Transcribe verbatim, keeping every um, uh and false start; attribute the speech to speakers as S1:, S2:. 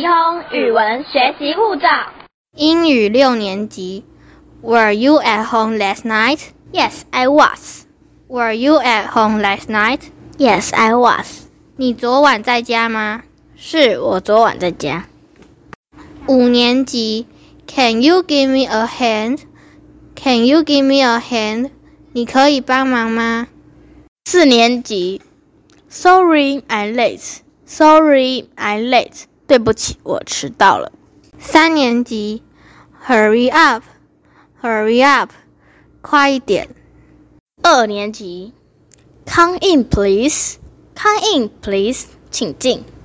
S1: 通语文学习护照。
S2: 英语六年级。Were you at home last night?
S3: Yes, I was.
S2: Were you at home last night?
S3: Yes, I was.
S2: 你昨晚在家吗？
S3: 是，我昨晚在家。
S2: 五年级。Can you give me a hand? Can you give me a hand? 你可以帮忙吗？
S3: 四年级。Sorry, I'm late. Sorry, I'm late. 对不起，我迟到了。
S2: 三年级。Hurry up, hurry up. 快一点。
S3: 二年级。Come in, please. Come in, please. 请进。